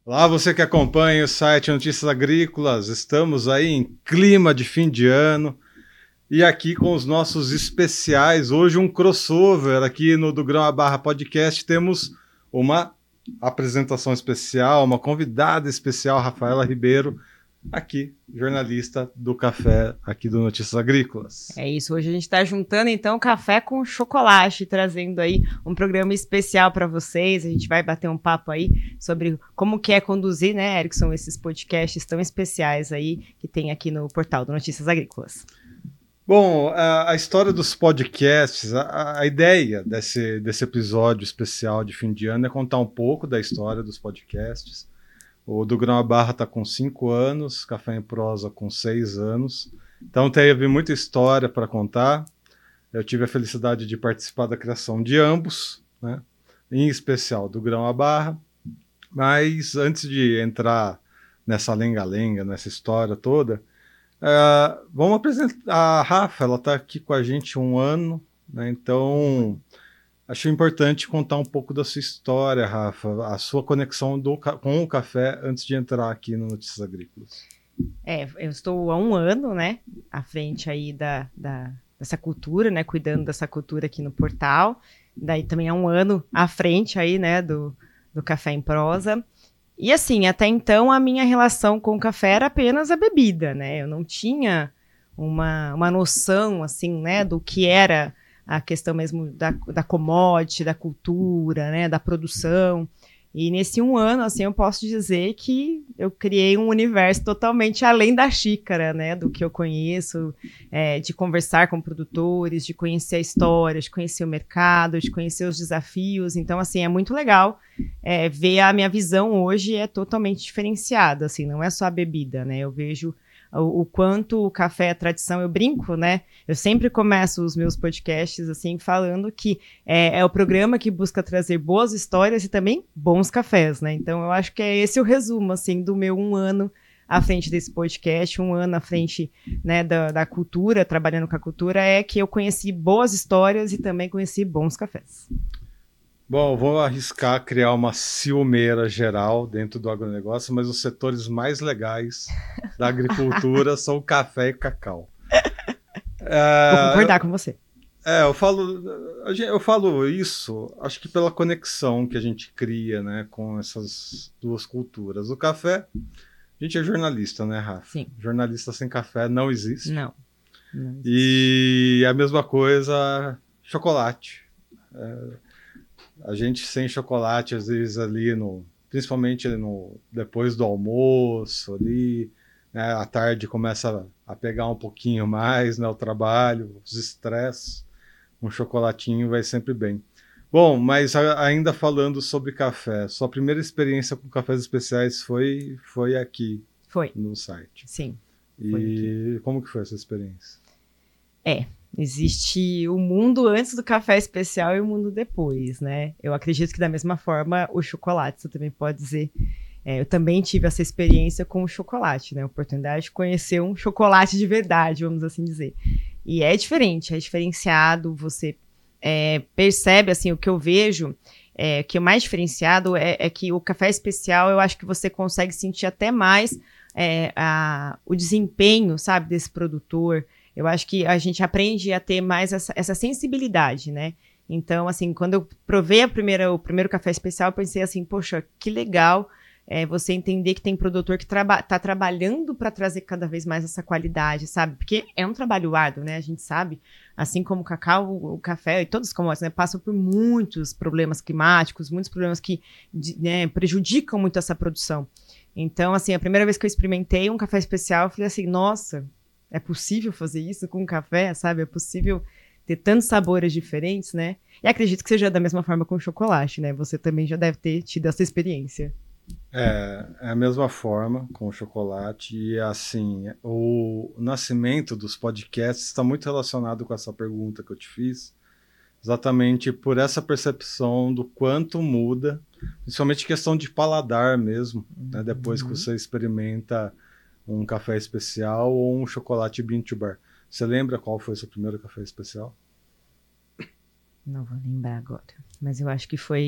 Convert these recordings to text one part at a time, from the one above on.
Olá, você que acompanha o site Notícias Agrícolas, estamos aí em clima de fim de ano e aqui com os nossos especiais. Hoje um crossover aqui no Do Grão à Barra Podcast. Temos uma apresentação especial, uma convidada especial, Rafaela Ribeiro, aqui, jornalista do Café aqui do Notícias Agrícolas. É isso, hoje a gente está juntando então café com chocolate, trazendo aí um programa especial para vocês. A gente vai bater um papo aí sobre como que é conduzir, né, Erickson, esses podcasts tão especiais aí que tem aqui no portal do Notícias Agrícolas. Bom, a história dos podcasts, a ideia desse episódio especial de fim de ano é contar um pouco da história dos podcasts. O Do Grão à Barra está com 5 anos, Café em Prosa com 6 anos. Então teve muita história para contar. Eu tive a felicidade de participar da criação de ambos, né? Em especial do Grão à Barra. Mas antes de entrar nessa lenga-lenga, nessa história toda, vamos apresentar a Rafa. Ela está aqui com a gente 1 ano, né? Então acho importante contar um pouco da sua história, Rafa, a sua conexão com o café antes de entrar aqui no Notícias Agrícolas. Eu estou há 1 ano, né, à frente aí dessa cultura, né, cuidando dessa cultura aqui no portal. Daí também há 1 ano à frente aí, né, do Café em Prosa. E assim, até então a minha relação com o café era apenas a bebida, né? Eu não tinha uma noção, assim, né, do que era a questão mesmo da commodity, da cultura, né, da produção. E nesse 1 ano, assim, eu posso dizer que eu criei um universo totalmente além da xícara, né, do que eu conheço, de conversar com produtores, de conhecer a história, de conhecer o mercado, de conhecer os desafios. Então, assim, é muito legal ver a minha visão hoje é totalmente diferenciada, assim, não é só a bebida, né, eu vejo o quanto o café é tradição. Eu brinco, né? Eu sempre começo os meus podcasts assim falando que é o programa que busca trazer boas histórias e também bons cafés, né? Então eu acho que é esse o resumo assim do meu 1 ano à frente desse podcast, 1 ano à frente, né, da cultura, trabalhando com a cultura, é que eu conheci boas histórias e também conheci bons cafés. Bom, vou arriscar criar uma ciumeira geral dentro do agronegócio, mas os setores mais legais da agricultura são o café e o cacau. Vou concordar com você. Eu falo isso, acho que pela conexão que a gente cria, né, com essas duas culturas. O café, a gente é jornalista, né, Rafa? Sim. Jornalista sem café não existe. Não existe. E a mesma coisa, chocolate. A gente sem chocolate, às vezes ali principalmente depois do almoço, ali, né, à tarde começa a pegar um pouquinho mais, né, o trabalho, os estresses, um chocolatinho vai sempre bem. Bom, mas ainda falando sobre café, sua primeira experiência com cafés especiais foi aqui no site. Sim. E como que foi essa experiência? Existe o mundo antes do café especial e o mundo depois, né? Eu acredito que da mesma forma o chocolate, você também pode dizer. Eu também tive essa experiência com o chocolate, né? A oportunidade de conhecer um chocolate de verdade, vamos assim dizer. E é diferente, é diferenciado, você percebe, assim, o que eu vejo, que o mais diferenciado é que o café especial, eu acho que você consegue sentir até mais o desempenho, sabe, desse produtor. Eu acho que a gente aprende a ter mais essa sensibilidade, né? Então, assim, quando eu provei o primeiro café especial, eu pensei assim, poxa, que legal você entender que tem produtor que tá trabalhando para trazer cada vez mais essa qualidade, sabe? Porque é um trabalho árduo, né? A gente sabe, assim como o cacau, o café e todos os commodities, né, passam por muitos problemas climáticos, muitos problemas que prejudicam muito essa produção. Então, assim, a primeira vez que eu experimentei um café especial, eu falei assim, nossa, é possível fazer isso com café, sabe? É possível ter tantos sabores diferentes, né? E acredito que seja da mesma forma com o chocolate, né? Você também já deve ter tido essa experiência. É a mesma forma com o chocolate. E assim, o nascimento dos podcasts está muito relacionado com essa pergunta que eu te fiz, exatamente por essa percepção do quanto muda, principalmente questão de paladar mesmo, né? Depois que você experimenta um café especial ou um chocolate bean to bar. Você lembra qual foi o seu primeiro café especial? Não vou lembrar agora, mas eu acho que foi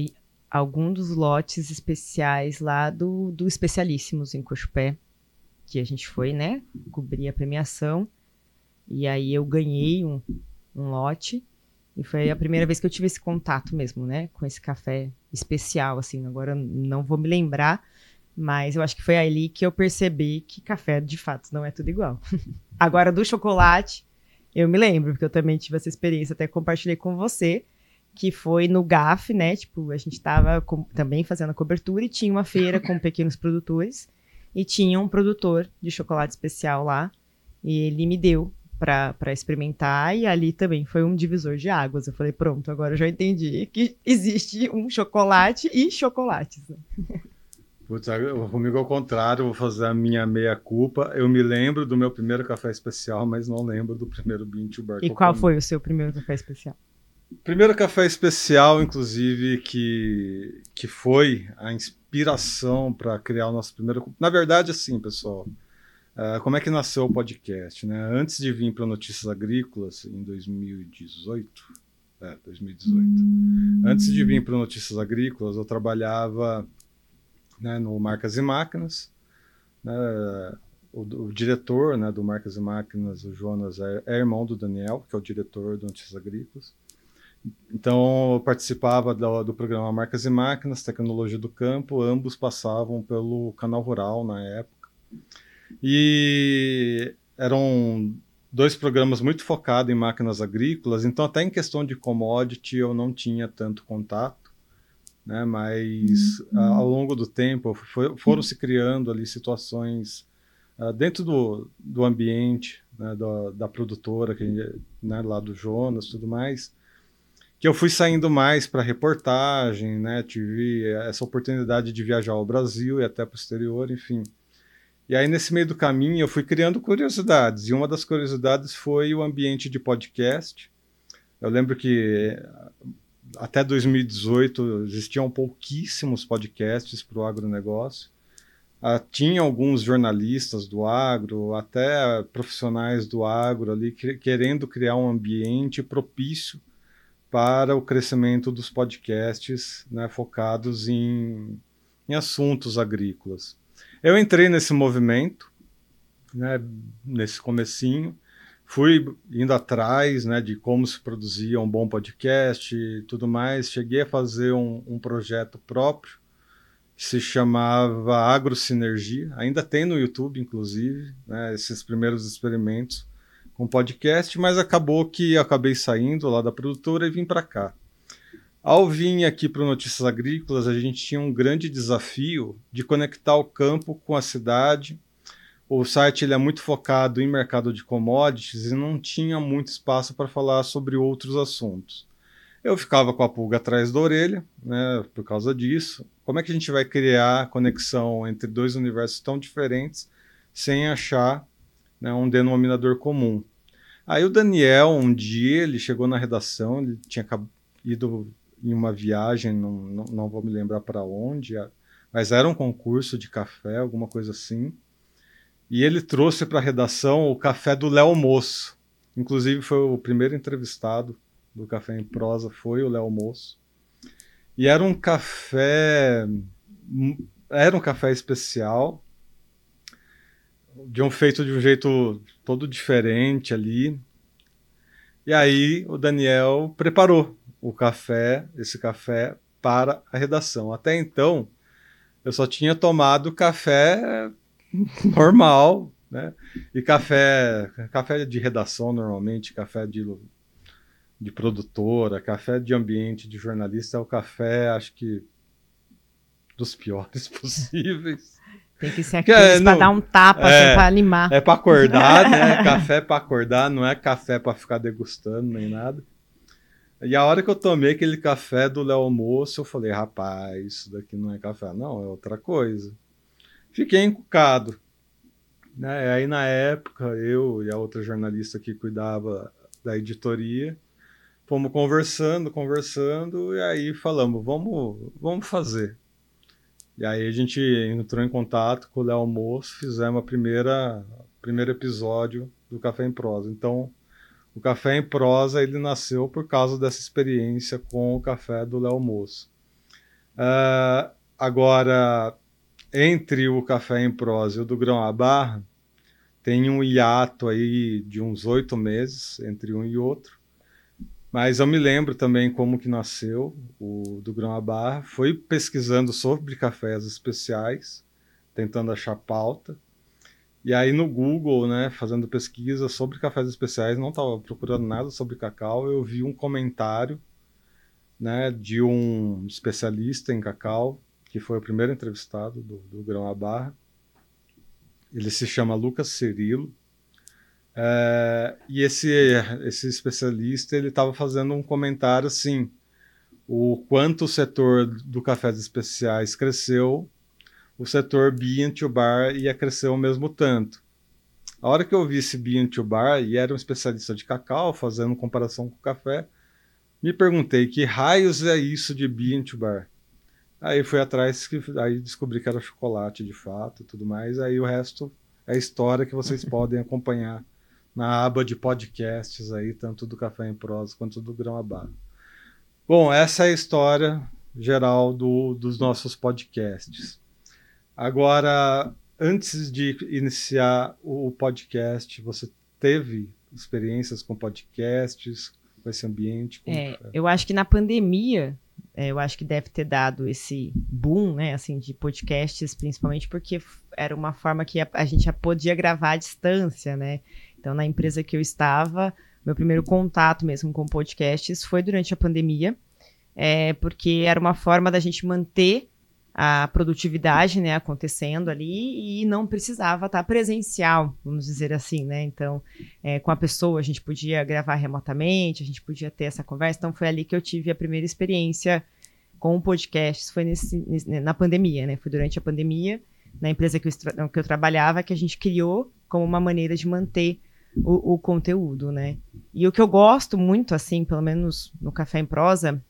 algum dos lotes especiais lá do Especialíssimos em Cochupé, que a gente foi, né, cobrir a premiação, e aí eu ganhei um lote, e foi a primeira vez que eu tive esse contato mesmo, né, com esse café especial, assim, agora eu não vou me lembrar, mas eu acho que foi ali que eu percebi que café, de fato, não é tudo igual. Agora, do chocolate, eu me lembro, porque eu também tive essa experiência, até compartilhei com você, que foi no GAF, né? Tipo, a gente estava também fazendo a cobertura e tinha uma feira com pequenos produtores e tinha um produtor de chocolate especial lá e ele me deu para experimentar e ali também foi um divisor de águas. Eu falei, pronto, agora eu já entendi que existe um chocolate e chocolates. Putz, comigo ao contrário, vou fazer a minha meia-culpa. Eu me lembro do meu primeiro café especial, mas não lembro do primeiro bean to bar. E qual foi o seu primeiro café especial? Primeiro café especial, inclusive, que foi a inspiração para criar o nosso primeiro... Na verdade, assim, pessoal, como é que nasceu o podcast, né? Antes de vir para Notícias Agrícolas, em 2018, antes de vir para Notícias Agrícolas, eu trabalhava, né, no Marcas e Máquinas, né, o diretor, né, do Marcas e Máquinas, o Jonas, é irmão do Daniel, que é o diretor do Notícias Agrícolas. Então, eu participava do programa Marcas e Máquinas, Tecnologia do Campo, ambos passavam pelo Canal Rural na época. E eram 2 programas muito focados em máquinas agrícolas, então até em questão de commodity eu não tinha tanto contato, né? Mas ao longo do tempo foram se criando ali situações dentro do ambiente, né, da produtora, né, lá do Jonas e tudo mais, que eu fui saindo mais para reportagem, né? Tive essa oportunidade de viajar ao Brasil e até para o exterior, enfim. E aí, nesse meio do caminho, eu fui criando curiosidades. E uma das curiosidades foi o ambiente de podcast. Eu lembro que até 2018 existiam pouquíssimos podcasts para o agronegócio. Tinha alguns jornalistas do agro, até profissionais do agro ali, querendo criar um ambiente propício para o crescimento dos podcasts, né, focados em assuntos agrícolas. Eu entrei nesse movimento, né, nesse comecinho, fui indo atrás, né, de como se produzia um bom podcast e tudo mais. Cheguei a fazer um projeto próprio que se chamava Agrosinergia. Ainda tem no YouTube, inclusive, né, esses primeiros experimentos com podcast, mas acabou que eu acabei saindo lá da produtora e vim para cá. Ao vir aqui para o Notícias Agrícolas, a gente tinha um grande desafio de conectar o campo com a cidade. O site ele é muito focado em mercado de commodities e não tinha muito espaço para falar sobre outros assuntos. Eu ficava com a pulga atrás da orelha, né, por causa disso. Como é que a gente vai criar conexão entre 2 universos tão diferentes sem achar, né, um denominador comum? Aí o Daniel, um dia, ele chegou na redação, ele tinha ido em uma viagem, não vou me lembrar para onde, mas era um concurso de café, alguma coisa assim. E ele trouxe para a redação o café do Léo Moço. Inclusive foi o primeiro entrevistado do Café em Prosa, foi o Léo Moço. E era um café especial, feito de um jeito todo diferente ali. E aí o Daniel preparou esse café para a redação. Até então, eu só tinha tomado café normal, né? E café de redação normalmente, café de produtora, café de ambiente de jornalista é o café, acho que dos piores possíveis. Tem que ser aqueles para dar um tapa, assim, para animar. É para acordar, né? Café para acordar, não é café para ficar degustando nem nada. E a hora que eu tomei aquele café do Léo Moço, eu falei, rapaz, isso daqui não é café, não, é outra coisa. Fiquei encucado, né? Aí na época, eu e a outra jornalista que cuidava da editoria, fomos conversando, e aí falamos, vamos fazer. E aí a gente entrou em contato com o Léo Moço, fizemos primeiro episódio do Café em Prosa. Então, o Café em Prosa ele nasceu por causa dessa experiência com o café do Léo Moço. Agora, entre o Café em Prosa e o do Grão à Barra, tem um hiato aí de uns 8 meses entre um e outro. Mas eu me lembro também como que nasceu o do Grão à Barra. Foi pesquisando sobre cafés especiais, tentando achar pauta. E aí no Google, né, fazendo pesquisa sobre cafés especiais, não estava procurando nada sobre cacau, eu vi um comentário, né, de um especialista em cacau, que foi o primeiro entrevistado do Grão à Barra. Ele se chama Lucas Cirilo. E esse especialista ele estava fazendo um comentário assim, o quanto o setor do cafés especiais cresceu, o setor Bean to Bar ia crescer o mesmo tanto. A hora que eu vi esse Bean to Bar, e era um especialista de cacau, fazendo comparação com o café, me perguntei que raios é isso de Bean to Bar. Aí fui atrás, aí descobri que era chocolate de fato e tudo mais, aí o resto é história que vocês podem acompanhar na aba de podcasts aí, tanto do Café em Prosa quanto do Grão à Barra. Bom, essa é a história geral dos nossos podcasts. Agora, antes de iniciar o podcast, você teve experiências com podcasts, com esse ambiente? Eu acho que na pandemia, eu acho que deve ter dado esse boom, né, assim, de podcasts, principalmente porque era uma forma que a gente já podia gravar à distância, né? Então, na empresa que eu estava, meu primeiro contato mesmo com podcasts foi durante a pandemia, porque era uma forma da gente manter a produtividade, né, acontecendo ali e não precisava estar presencial, vamos dizer assim, né? Então, com a pessoa a gente podia gravar remotamente, a gente podia ter essa conversa. Então, foi ali que eu tive a primeira experiência com o podcast, foi na pandemia, né? Foi durante a pandemia, na empresa que eu trabalhava, que a gente criou como uma maneira de manter o conteúdo, né? E o que eu gosto muito, assim, pelo menos no Café em Prosa,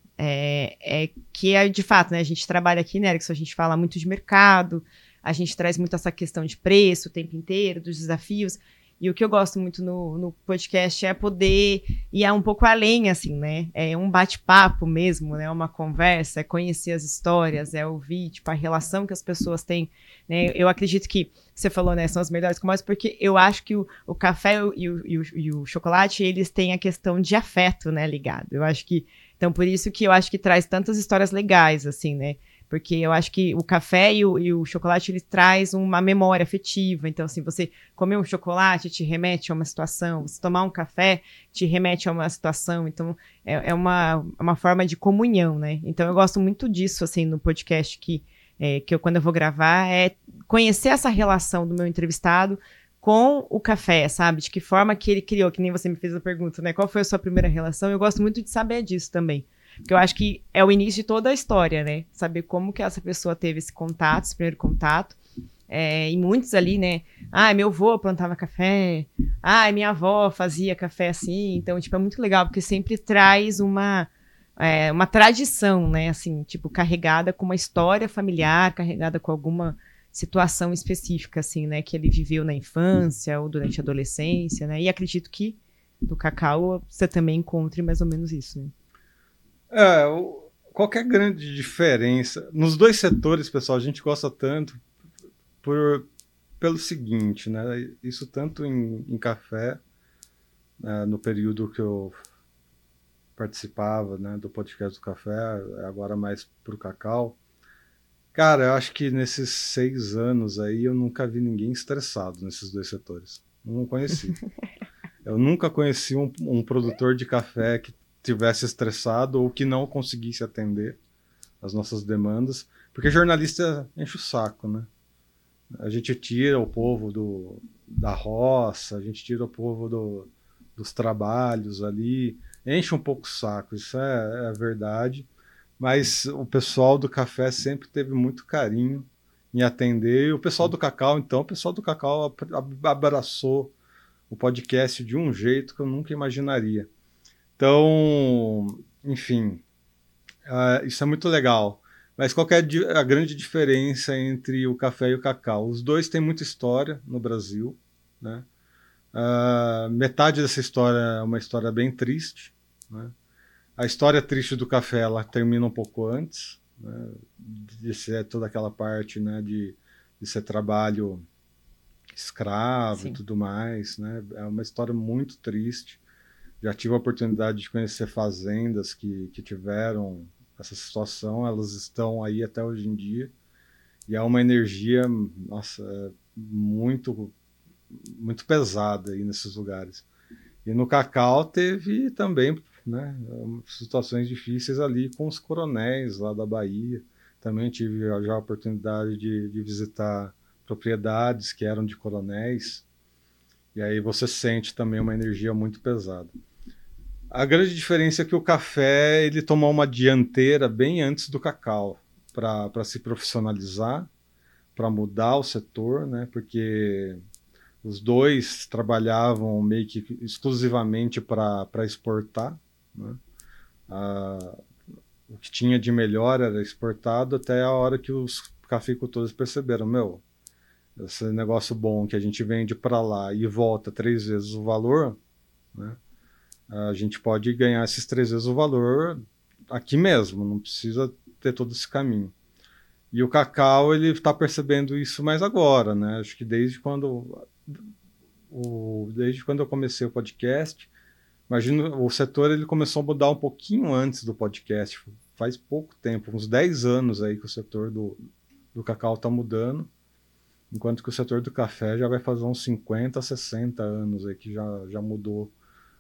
que de fato, né, a gente trabalha aqui, né, Erickson, a gente fala muito de mercado, a gente traz muito essa questão de preço o tempo inteiro, dos desafios, e o que eu gosto muito no podcast é poder ir um pouco além, assim, né, é um bate-papo mesmo, né, uma conversa, é conhecer as histórias, é ouvir, tipo, a relação que as pessoas têm, né, eu acredito que, você falou, né, são as melhores commodities, porque eu acho que o café e o chocolate, eles têm a questão de afeto, né, ligado, eu acho que então, por isso que eu acho que traz tantas histórias legais, assim, né? Porque eu acho que o café e o chocolate, ele traz uma memória afetiva. Então, assim, você comer um chocolate te remete a uma situação, você tomar um café te remete a uma situação. Então, é uma forma de comunhão, né? Então, eu gosto muito disso, assim, no podcast que quando eu vou gravar, é conhecer essa relação do meu entrevistado com o café, sabe? De que forma que ele criou, que nem você me fez a pergunta, né? Qual foi a sua primeira relação? Eu gosto muito de saber disso também. Porque eu acho que é o início de toda a história, né? Saber como que essa pessoa teve esse contato, esse primeiro contato. E muitos ali, né? Ah, meu avô plantava café. Ah, minha avó fazia café assim. Então, tipo, é muito legal, porque sempre traz uma tradição, né? Assim, tipo, carregada com uma história familiar, carregada com alguma situação específica, assim, né, que ele viveu na infância ou durante a adolescência, né, e acredito que no cacau você também encontre mais ou menos isso, né. Qualquer grande diferença, nos dois setores, pessoal, a gente gosta tanto pelo seguinte, né, isso tanto em café, né, no período que eu participava, né, do podcast do café, agora mais pro cacau. Cara, eu acho que nesses 6 anos aí eu nunca vi ninguém estressado nesses dois setores. Não conheci. Eu nunca conheci um produtor de café que tivesse estressado ou que não conseguisse atender as nossas demandas, porque jornalista enche o saco, né? A gente tira o povo da roça, a gente tira o povo dos trabalhos ali, enche um pouco o saco, isso é a verdade. Mas o pessoal do café sempre teve muito carinho em atender. E o pessoal do cacau, então, o pessoal do cacau abraçou o podcast de um jeito que eu nunca imaginaria. Então, enfim, isso é muito legal. Mas qual que é a grande diferença entre o café e o cacau? Os dois têm muita história no Brasil, né? Metade dessa história é uma história bem triste, né? A história triste do café ela termina um pouco antes, né, de ser toda aquela parte, né, de ser trabalho escravo e Sim. tudo mais, né? É uma história muito triste. Já tive a oportunidade de conhecer fazendas que tiveram essa situação, elas estão aí até hoje em dia, e é uma energia, nossa, muito, muito pesada aí nesses lugares. E no Cacau teve também, né, situações difíceis ali com os coronéis lá da Bahia. Também tive já a oportunidade de visitar propriedades que eram de coronéis, e aí você sente também uma energia muito pesada. A grande diferença é que o café ele tomou uma dianteira bem antes do cacau para se profissionalizar, para mudar o setor, né? Porque os dois trabalhavam meio que exclusivamente para exportar, né? Ah, o que tinha de melhor era exportado até a hora que os cafeicultores perceberam, meu, esse negócio bom que a gente vende para lá e volta 3 vezes o valor, né? A gente pode ganhar esses 3 vezes o valor aqui mesmo, não precisa ter todo esse caminho. E o Cacau, ele está percebendo isso mais agora, né? Acho que desde quando eu comecei o podcast, imagino, o setor ele começou a mudar um pouquinho antes do podcast, faz pouco tempo, uns 10 anos aí que o setor do cacau está mudando, enquanto que o setor do café já vai fazer uns 50, 60 anos aí que já mudou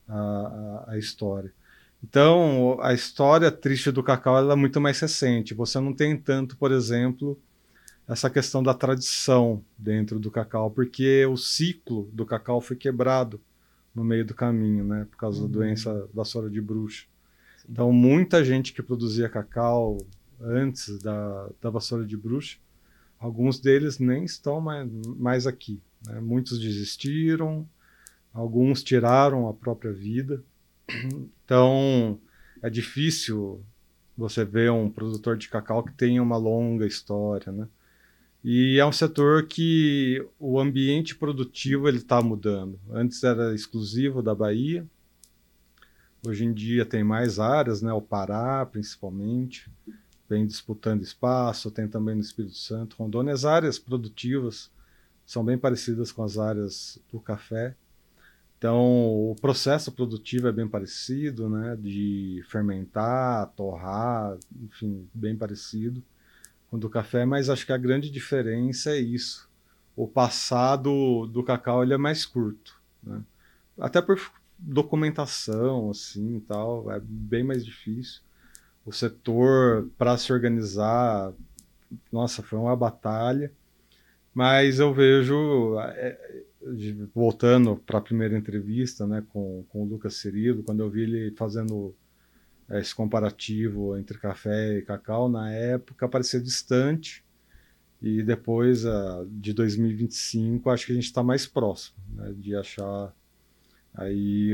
a história. Então, a história triste do cacau ela é muito mais recente. Você não tem tanto, por exemplo, essa questão da tradição dentro do cacau, porque o ciclo do cacau foi quebrado no meio do caminho, né, por causa da doença vassoura de bruxa. Então, muita gente que produzia cacau antes da vassoura de bruxa, alguns deles nem estão mais aqui, né? Muitos desistiram, alguns tiraram a própria vida. Então, é difícil você ver um produtor de cacau que tenha uma longa história, né? E é um setor que o ambiente produtivo ele está mudando. Antes era exclusivo da Bahia, hoje em dia tem mais áreas, né? O Pará, principalmente, vem disputando espaço, tem também no Espírito Santo, Rondônia. As áreas produtivas são bem parecidas com as áreas do café. Então, o processo produtivo é bem parecido, né? De fermentar, torrar, enfim, bem parecido com o do café, mas acho que a grande diferença é isso. O passado do cacau ele é mais curto, né? Até por documentação, assim, e tal, é bem mais difícil. O setor, para se organizar, nossa, foi uma batalha. Mas eu vejo, voltando para a primeira entrevista, né, com o Lucas Cirilo, quando eu vi ele fazendo esse comparativo entre café e cacau, na época parecia distante, e depois de 2025, acho que a gente está mais próximo, né, de achar aí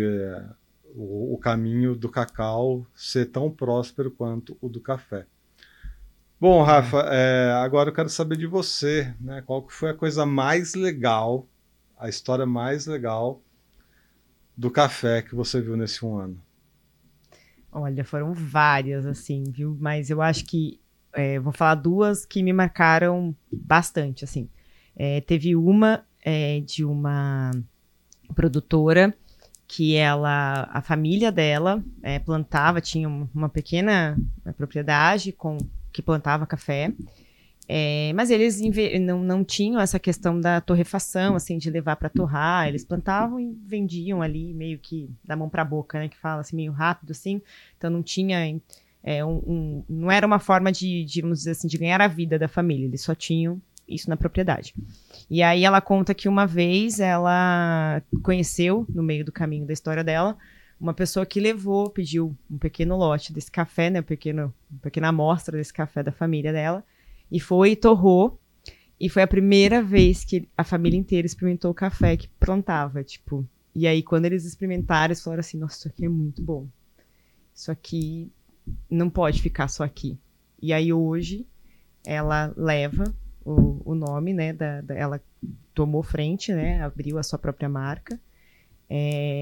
o caminho do cacau ser tão próspero quanto o do café. Bom, Rafa, agora eu quero saber de você, né? Qual que foi a coisa mais legal, a história mais legal do café que você viu nesse um ano? Olha, foram várias, assim, viu? Mas eu acho que vou falar duas que me marcaram bastante, assim. Teve uma de uma produtora que a família dela plantava, tinha uma pequena propriedade que plantava café. Mas eles não tinham essa questão da torrefação, assim, de levar para torrar. Eles plantavam e vendiam ali, meio que da mão para a boca, né? Que fala assim, meio rápido, assim. Então não tinha, não era uma forma vamos dizer assim, de ganhar a vida da família. Eles só tinham isso na propriedade. E aí ela conta que uma vez ela conheceu, no meio do caminho da história dela, uma pessoa que pediu um pequeno lote desse café, né? Uma pequena amostra desse café da família dela. E foi e torrou. E foi a primeira vez que a família inteira experimentou o café que plantava, tipo. E aí, quando eles experimentaram, eles falaram assim, nossa, isso aqui é muito bom. Isso aqui não pode ficar só aqui. E aí, hoje, ela leva o nome, né, ela tomou frente, né, abriu a sua própria marca,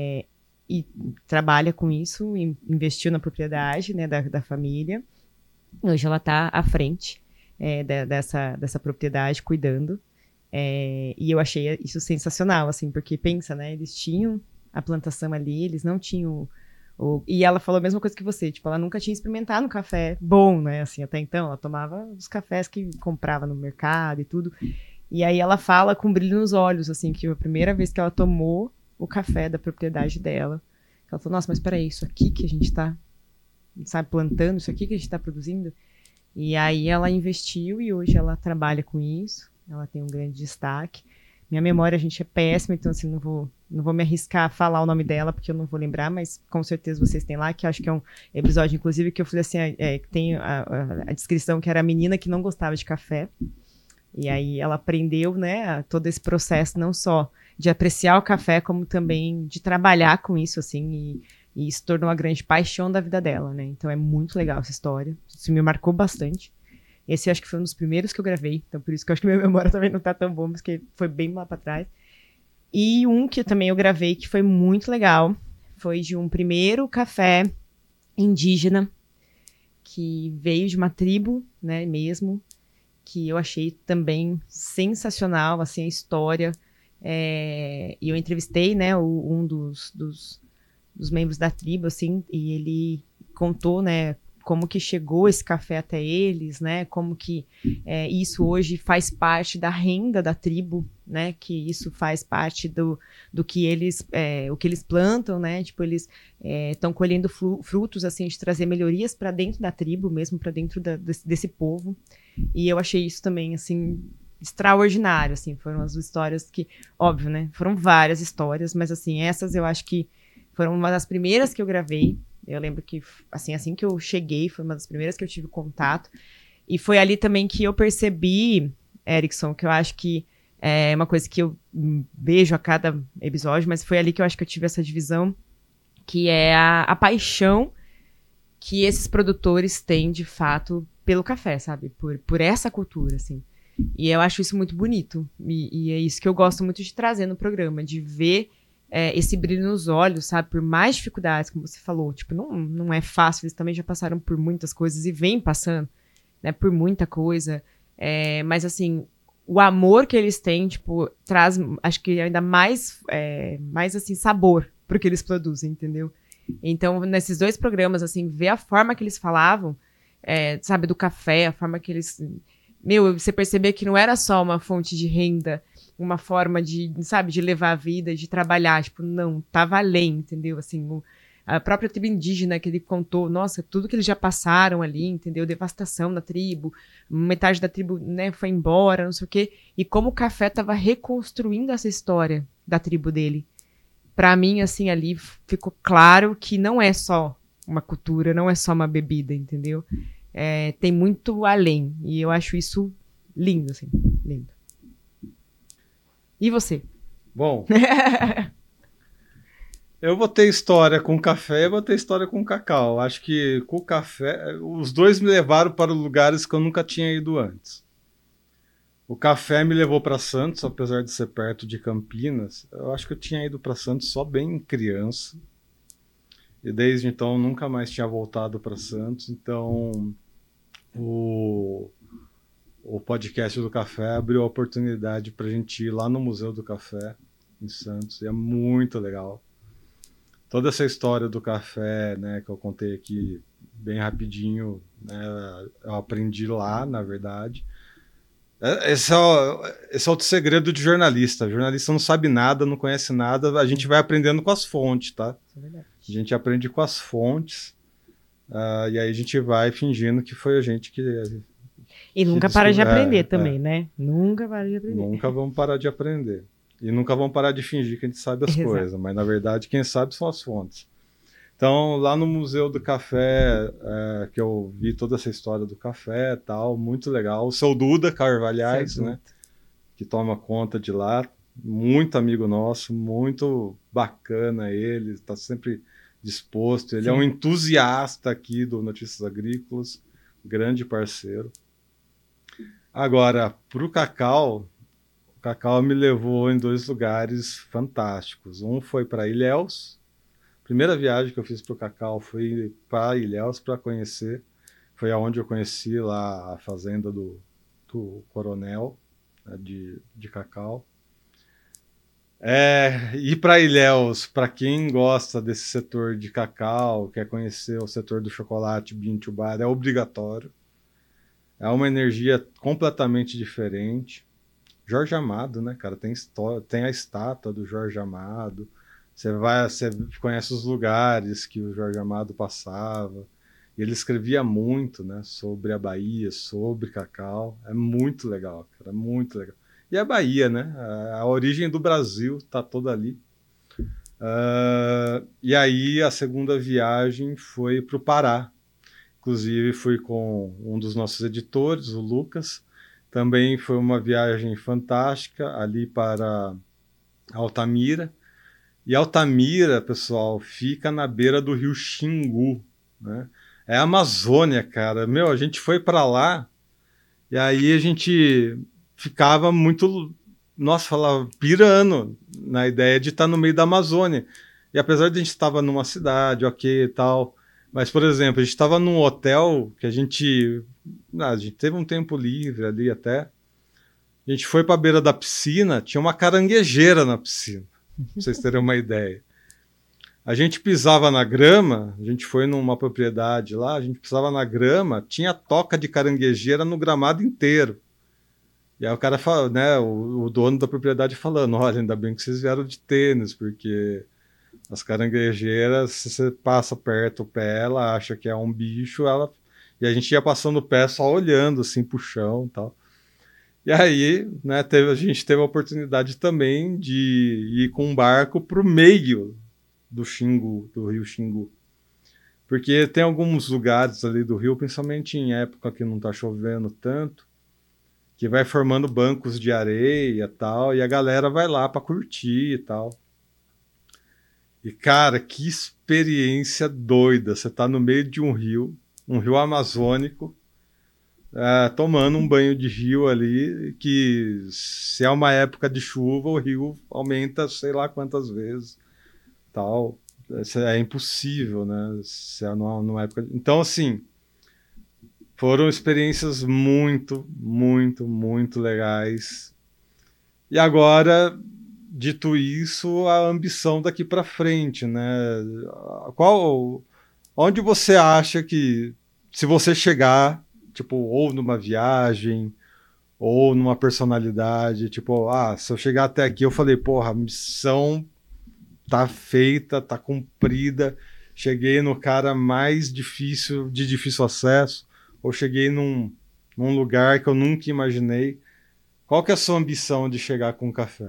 e trabalha com isso, investiu na propriedade, né, da família. Hoje ela está à frente dessa propriedade, cuidando. E eu achei isso sensacional, assim, porque pensa, né? Eles tinham a plantação ali, eles não tinham... E ela falou a mesma coisa que você, tipo, ela nunca tinha experimentado um café bom, né? Assim, até então, ela tomava os cafés que comprava no mercado e tudo. E aí ela fala com brilho nos olhos, assim, que a primeira vez que ela tomou o café da propriedade dela, ela falou, nossa, mas peraí, isso aqui que a gente tá, sabe, plantando, isso aqui que a gente tá produzindo. E aí ela investiu e hoje ela trabalha com isso, ela tem um grande destaque. Minha memória, a gente, é péssima, então assim, não vou me arriscar a falar o nome dela, porque eu não vou lembrar, mas com certeza vocês têm lá, que eu acho que é um episódio, inclusive, que eu falei assim, que tem a descrição que era a menina que não gostava de café. E aí ela aprendeu, né, todo esse processo, não só de apreciar o café, como também de trabalhar com isso, assim, e isso tornou a grande paixão da vida dela, né? Então é muito legal essa história. Isso me marcou bastante. Esse eu acho que foi um dos primeiros que eu gravei, então por isso que eu acho que minha memória também não tá tão boa, porque foi bem lá pra trás. E um que também eu gravei que foi muito legal, foi de um primeiro café indígena, que veio de uma tribo, né, mesmo, que eu achei também sensacional, assim, a história. E eu entrevistei, né, um dos membros da tribo, assim, e ele contou, né, como que chegou esse café até eles, né, como que isso hoje faz parte da renda da tribo, né, que isso faz parte do que o que eles plantam, né, tipo, eles estão colhendo frutos, assim, de trazer melhorias para dentro da tribo, mesmo para dentro desse povo, e eu achei isso também, assim, extraordinário, assim, foram as histórias que, óbvio, né, foram várias histórias, mas, assim, essas eu acho que foram uma das primeiras que eu gravei. Eu lembro que, assim que eu cheguei, foi uma das primeiras que eu tive contato. E foi ali também que eu percebi, Erickson, que eu acho que é uma coisa que eu vejo a cada episódio, mas foi ali que eu acho que eu tive essa divisão, que é a paixão que esses produtores têm, de fato, pelo café, sabe? Por essa cultura, assim. E eu acho isso muito bonito. E é isso que eu gosto muito de trazer no programa, de ver esse brilho nos olhos, sabe? Por mais dificuldades, como você falou. Tipo, não é fácil, eles também já passaram por muitas coisas e vêm passando, né? Por muita coisa. Mas, assim, o amor que eles têm, tipo, traz, acho que ainda mais, assim, sabor pro que eles produzem, entendeu? Então, nesses dois programas, assim, ver a forma que eles falavam, sabe, do café, a forma que eles... você percebia que não era só uma fonte de renda, uma forma de, sabe, de levar a vida, de trabalhar, tipo, não, tava além, entendeu? Assim, a própria tribo indígena que ele contou, nossa, tudo que eles já passaram ali, entendeu? Devastação da tribo, metade da tribo, né, foi embora, não sei o quê, e como o café tava reconstruindo essa história da tribo dele. Pra mim, assim, ali ficou claro que não é só uma cultura, não é só uma bebida, entendeu? Tem muito além, e eu acho isso lindo, assim, lindo. E você? Bom, eu vou ter história com café e vou ter história com cacau. Acho que com o café, os dois me levaram para lugares que eu nunca tinha ido antes. O café me levou para Santos, apesar de ser perto de Campinas. Eu acho que eu tinha ido para Santos só bem criança. E desde então nunca mais tinha voltado para Santos. Então o podcast do café abriu a oportunidade para a gente ir lá no Museu do Café, em Santos. E é muito legal. Toda essa história do café, né, que eu contei aqui bem rapidinho, né, eu aprendi lá, na verdade. Esse é outro segredo de jornalista. O jornalista não sabe nada, não conhece nada, a gente vai aprendendo com as fontes, tá? Isso é verdade. A gente aprende com as fontes, e aí a gente vai fingindo que foi a gente que E nunca para de aprender também, é. né? Nunca para de aprender. Nunca vamos parar de aprender. E nunca vamos parar de fingir que a gente sabe as coisas, mas na verdade quem sabe são as fontes. Então, lá no Museu do Café, que eu vi toda essa história do café e tal, muito legal. O seu Duda Carvalhais, né, que toma conta de lá, muito amigo nosso, muito bacana ele, está sempre disposto. Ele é um entusiasta aqui do Notícias Agrícolas, grande parceiro. Agora, para o cacau me levou em dois lugares fantásticos. Um foi para Ilhéus. A primeira viagem que eu fiz para o cacau foi para Ilhéus para conhecer. Foi aonde eu conheci lá a fazenda do Coronel, né, de cacau. E para Ilhéus, para quem gosta desse setor de cacau, quer conhecer o setor do chocolate bean to bar, é obrigatório. É uma energia completamente diferente. Jorge Amado, né, cara? Tem história, tem a estátua do Jorge Amado. Você conhece os lugares que o Jorge Amado passava. E ele escrevia muito, né, sobre a Bahia, sobre cacau. É muito legal, cara, é muito legal. E a Bahia, né? A origem do Brasil tá toda ali. E aí a segunda viagem foi para o Pará. Inclusive fui com um dos nossos editores, o Lucas. Também foi uma viagem fantástica ali para Altamira. E Altamira, pessoal, fica na beira do rio Xingu, né? É a Amazônia, cara. Meu, a gente foi para lá e aí a gente ficava muito, nossa, falava, pirando na ideia de estar no meio da Amazônia. E apesar de a gente estava numa cidade, ok e tal, mas, por exemplo, a gente estava num hotel que a gente teve um tempo livre ali até. A gente foi para a beira da piscina, tinha uma caranguejeira na piscina, pra vocês terem uma ideia. A gente pisava na grama, a gente foi numa propriedade lá, a gente pisava na grama, tinha toca de caranguejeira no gramado inteiro. E aí o cara fala, né, o dono da propriedade falando, olha, ainda bem que vocês vieram de tênis, porque as caranguejeiras, se você passa perto o pé, ela acha que é um bicho, e a gente ia passando o pé só olhando assim pro chão e tal. E aí, né, a gente teve a oportunidade também de ir com um barco pro meio do Xingu, do rio Xingu. Porque tem alguns lugares ali do rio, principalmente em época que não tá chovendo tanto, que vai formando bancos de areia e tal, e a galera vai lá para curtir e tal. E, cara, que experiência doida. Você tá no meio de um rio amazônico, tomando um banho de rio ali, que se é uma época de chuva, o rio aumenta sei lá quantas vezes, tal. É impossível, né? Se é numa época... Então, assim, foram experiências muito, muito, muito legais. E agora, dito isso, a ambição daqui para frente, né? Onde você acha que, se você chegar, tipo, ou numa viagem, ou numa personalidade, tipo, se eu chegar até aqui, eu falei, porra, a missão tá feita, tá cumprida, cheguei no cara mais difícil, de difícil acesso, ou cheguei num lugar que eu nunca imaginei. Qual que é a sua ambição de chegar com café?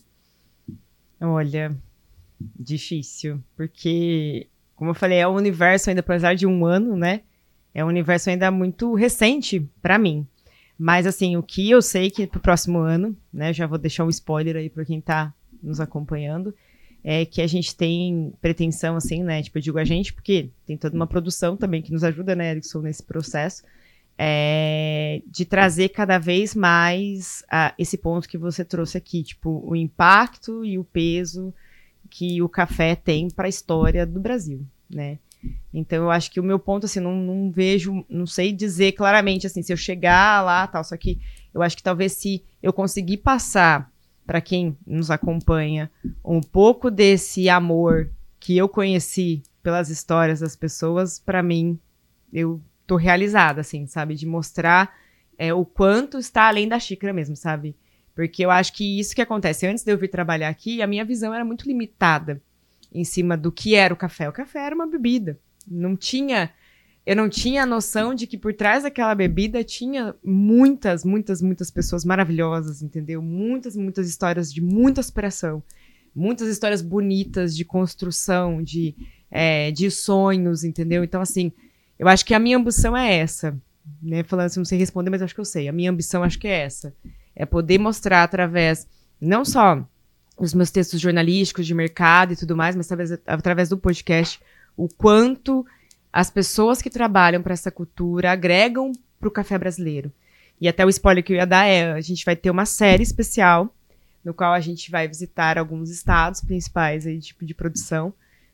Olha, difícil, porque, como eu falei, é um universo ainda, apesar de um ano, né? É um universo ainda muito recente para mim. Mas, assim, o que eu sei que pro próximo ano, né? Já vou deixar um spoiler aí para quem tá nos acompanhando, é que a gente tem pretensão, assim, né? Tipo, eu digo a gente, porque tem toda uma produção também que nos ajuda, né, Erickson, nesse processo, de trazer cada vez mais esse ponto que você trouxe aqui, tipo, o impacto e o peso que o café tem para a história do Brasil, né? Então, eu acho que o meu ponto, assim, não vejo, não sei dizer claramente, assim, se eu chegar lá, tal, só que eu acho que talvez se eu conseguir passar para quem nos acompanha um pouco desse amor que eu conheci pelas histórias das pessoas, para mim, eu tô realizada, assim, sabe? De mostrar o quanto está além da xícara mesmo, sabe? Porque eu acho que isso que acontece. Antes de eu vir trabalhar aqui, a minha visão era muito limitada em cima do que era o café. O café era uma bebida. Eu não tinha a noção de que por trás daquela bebida tinha muitas, muitas, muitas pessoas maravilhosas, entendeu? Muitas, muitas histórias de muita superação. Muitas histórias bonitas de construção, de sonhos, entendeu? Então, assim, eu acho que a minha ambição é essa, né? Falando assim, não sei responder, mas acho que eu sei. A minha ambição acho que é essa. É poder mostrar através, não só os meus textos jornalísticos de mercado e tudo mais, mas através do podcast, o quanto as pessoas que trabalham para essa cultura agregam para o café brasileiro. E até o spoiler que eu ia dar a gente vai ter uma série especial, no qual a gente vai visitar alguns estados principais aí, tipo, de produção,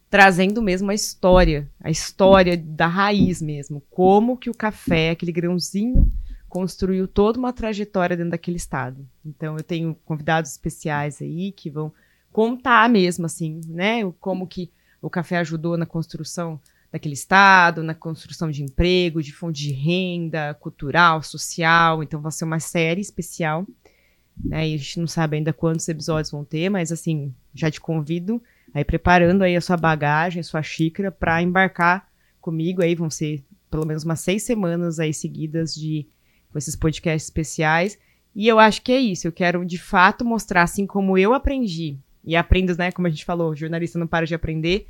trazendo mesmo a história da raiz mesmo, como que o café, aquele grãozinho, construiu toda uma trajetória dentro daquele estado. Então eu tenho convidados especiais aí que vão contar mesmo assim, né, como que o café ajudou na construção daquele estado, na construção de emprego, de fonte de renda, cultural, social. Então vai ser uma série especial, né, e a gente não sabe ainda quantos episódios vão ter, mas assim, já te convido aí preparando aí a sua bagagem, a sua xícara para embarcar comigo. Aí vão ser pelo menos umas 6 semanas aí seguidas com esses podcasts especiais. E eu acho que é isso. Eu quero de fato mostrar, assim como eu aprendi e aprendo, né? Como a gente falou, jornalista não para de aprender.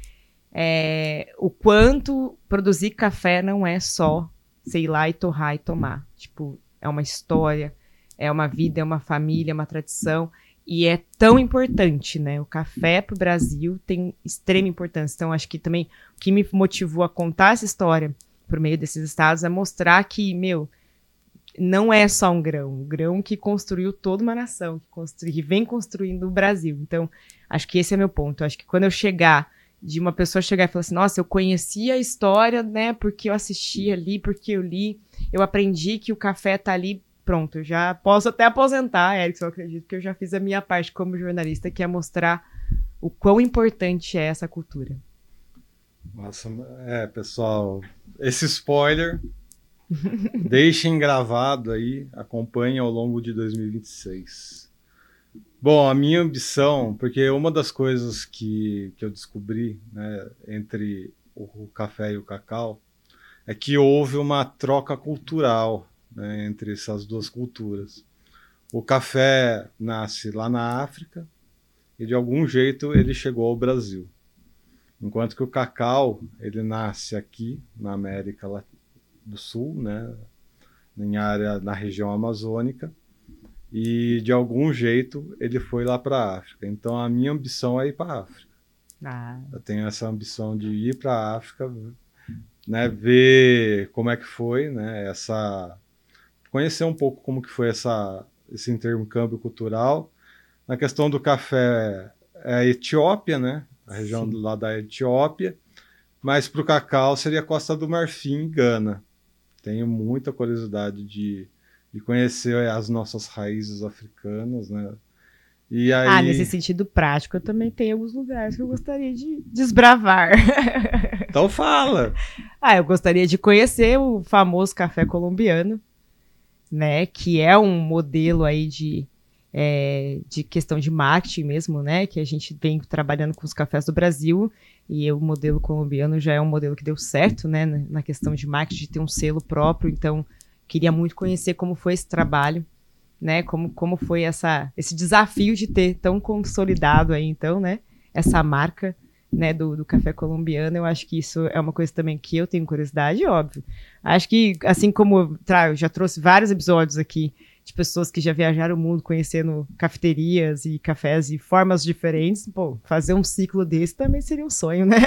O quanto produzir café não é só, sei lá, e torrar e tomar. Tipo, é uma história, é uma vida, é uma família, é uma tradição. E é tão importante, né? O café para o Brasil tem extrema importância. Então, acho que também o que me motivou a contar essa história por meio desses estados é mostrar que, não é só um grão que construiu toda uma nação, que vem construindo o Brasil. Então, acho que esse é meu ponto. Acho que quando eu de uma pessoa chegar e falar assim, nossa, eu conheci a história, né? Porque eu assisti ali, porque eu li, eu aprendi que o café tá ali. Pronto, eu já posso até aposentar, Erickson, eu acredito que eu já fiz a minha parte como jornalista, que é mostrar o quão importante é essa cultura. Nossa, pessoal, esse spoiler, deixem gravado aí, acompanhem ao longo de 2026. Bom, a minha ambição, porque uma das coisas que eu descobri, né, entre o café e o cacau, é que houve uma troca cultural, né, entre essas duas culturas. O café nasce lá na África e de algum jeito ele chegou ao Brasil. Enquanto que o cacau, ele nasce aqui na América do Sul, né, na região amazônica, e de algum jeito ele foi lá para a África. Então a minha ambição é ir para a África. Eu tenho essa ambição de ir para a África, né, ver como é que foi, né, conhecer um pouco como que foi esse intercâmbio cultural. Na questão do café, é a Etiópia, né, a região lá da Etiópia, mas para o cacau seria a Costa do Marfim e Gana. Tenho muita curiosidade de conhecer as nossas raízes africanas, né? E aí... nesse sentido prático, eu também tenho alguns lugares que eu gostaria de desbravar. Então fala! Eu gostaria de conhecer o famoso café colombiano, né? Que é um modelo aí de questão de marketing mesmo, né? Que a gente vem trabalhando com os cafés do Brasil, e o modelo colombiano já é um modelo que deu certo, né? Na questão de marketing, de ter um selo próprio. Então, queria muito conhecer como foi esse trabalho, né? Como foi esse desafio de ter tão consolidado aí, então, né? Essa marca, né, do café colombiano. Eu acho que isso é uma coisa também que eu tenho curiosidade, óbvio. Acho que, assim como eu já trouxe vários episódios aqui de pessoas que já viajaram o mundo conhecendo cafeterias e cafés e formas diferentes, pô, fazer um ciclo desse também seria um sonho, né?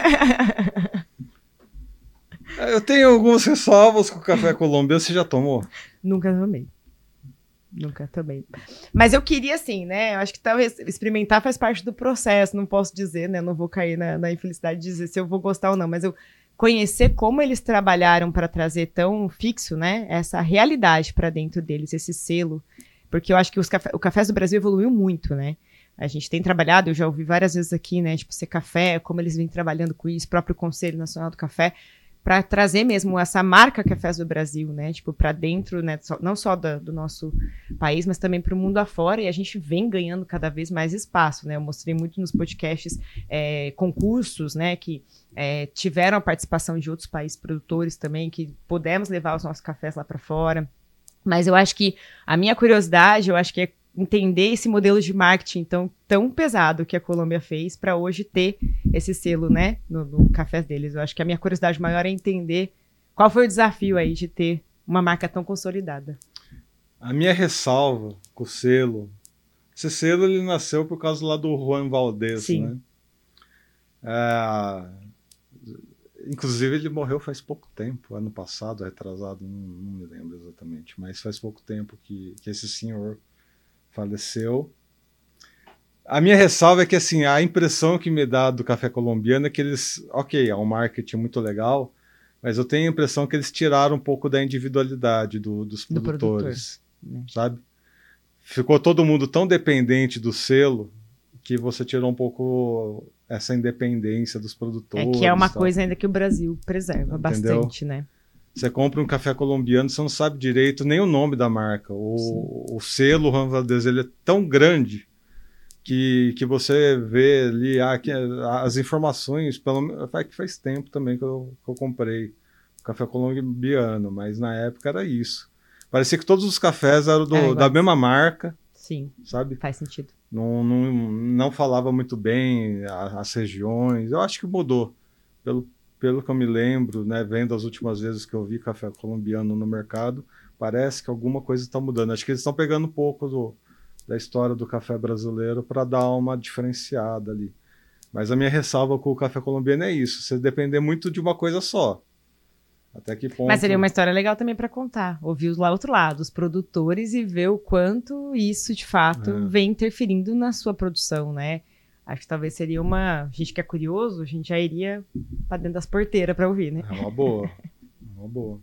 Eu tenho algumas ressalvas com o café colombiano. Você já tomou? Nunca tomei. Nunca também. Mas eu queria, assim, né? Eu acho que talvez experimentar faz parte do processo. Não posso dizer, né? Não vou cair na infelicidade de dizer se eu vou gostar ou não. Mas eu conhecer como eles trabalharam para trazer tão fixo, né? Essa realidade para dentro deles, esse selo. Porque eu acho que o café do Brasil evoluiu muito, né? A gente tem trabalhado, eu já ouvi várias vezes aqui, né? Tipo, ser café, como eles vêm trabalhando com isso, o próprio Conselho Nacional do Café, para trazer mesmo essa marca Cafés do Brasil, né? Tipo, para dentro, né? Não só do nosso país, mas também para o mundo afora, e a gente vem ganhando cada vez mais espaço, né? Eu mostrei muito nos podcasts concursos, né? Que tiveram a participação de outros países produtores também, que pudemos levar os nossos cafés lá para fora. Mas eu acho que a minha curiosidade, eu acho que é entender esse modelo de marketing tão pesado que a Colômbia fez para hoje ter esse selo, né, no café deles. Eu acho que a minha curiosidade maior é entender qual foi o desafio aí de ter uma marca tão consolidada. A minha ressalva com o selo, esse selo ele nasceu por causa lá do Juan Valdez, né? Inclusive ele morreu faz pouco tempo, ano passado, retrasado, não me lembro exatamente, mas faz pouco tempo que esse senhor faleceu. A minha ressalva é que, assim, a impressão que me dá do café colombiano é que eles, ok, é um marketing muito legal, mas eu tenho a impressão que eles tiraram um pouco da individualidade dos do produtor, produtores, né? sabe? Ficou todo mundo tão dependente do selo que você tirou um pouco essa independência dos É que é uma produtores, tal, coisa ainda que o Brasil preserva entendeu? bastante, né? Você compra um café colombiano, você não sabe direito nem o nome da marca. Sim. O selo Juan Valdez, ele é tão grande que você vê ali as informações, faz tempo também que eu comprei café colombiano, mas na época era isso. Parecia que todos os cafés eram É, da iguais. mesma marca, Sim, sabe? faz sentido. Não falava muito bem as regiões. Eu acho que mudou. Pelo, pelo que eu me lembro, né, vendo as últimas vezes que eu vi café colombiano no mercado, parece que alguma coisa está mudando. Acho que eles estão pegando um pouco da história do café brasileiro para dar uma diferenciada ali. Mas a minha ressalva com o café colombiano é isso: você depender muito de uma coisa só. Até que Mas seria ponto. uma história legal também para contar. Ouvir o outro lado, os produtores, e ver o quanto isso, de fato, É, vem interferindo na sua produção, né? Acho que talvez seria uma. A gente que é curioso, a gente já iria para dentro das porteiras para ouvir, né? é uma boa. Uma boa.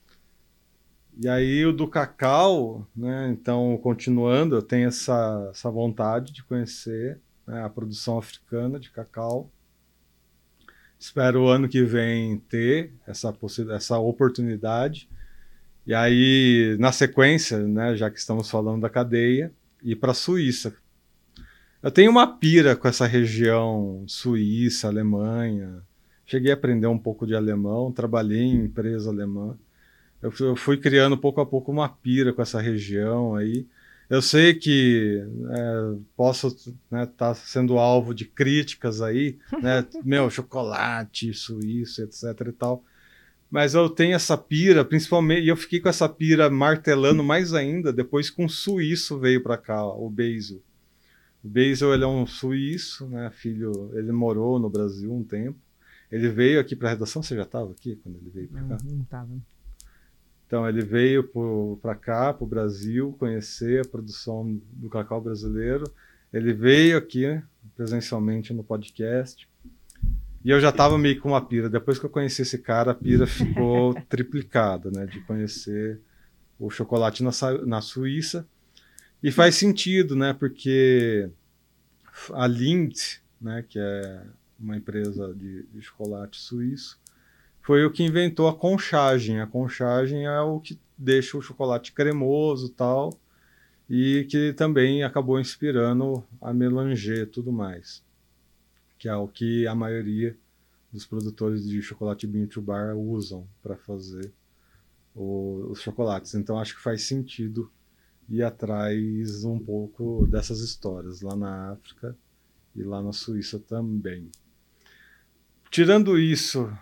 E aí o do cacau, né? Então, continuando, eu tenho essa vontade de conhecer, né, a produção africana de cacau. Espero o ano que vem ter essa oportunidade. E aí, na sequência, né, já que estamos falando da cadeia, ir para a Suíça. Eu tenho uma pira com essa região Suíça, Alemanha. Cheguei a aprender um pouco de alemão, trabalhei em empresa alemã. Eu fui criando pouco a pouco uma pira com essa região aí. Eu sei que posso estar, né, tá sendo alvo de críticas aí, né? Meu, chocolate, suíço, etc e tal. Mas eu tenho essa pira, principalmente, e eu fiquei com essa pira martelando mais ainda depois que um suíço veio para cá, ó, o Basil. O Basil, ele é um suíço, né? Filho, ele morou no Brasil um tempo. Ele veio aqui para a redação. Você já estava aqui quando ele veio para Não, cá? não tava. Então, ele veio para cá, para o Brasil, conhecer a produção do cacau brasileiro. Ele veio aqui, né, presencialmente no podcast. E eu já estava meio com uma pira. Depois que eu conheci esse cara, a pira ficou triplicada, né? De conhecer o chocolate na Suíça. E faz sentido, né? Porque a Lindt, né, que é uma empresa de chocolate suíço, foi o que inventou a conchagem. A conchagem é o que deixa o chocolate cremoso e tal, e que também acabou inspirando a melanger e tudo mais, que é o que a maioria dos produtores de chocolate bean to bar usam para fazer os chocolates. Então acho que faz sentido ir atrás um pouco dessas histórias lá na África e lá na Suíça também. Tirando isso,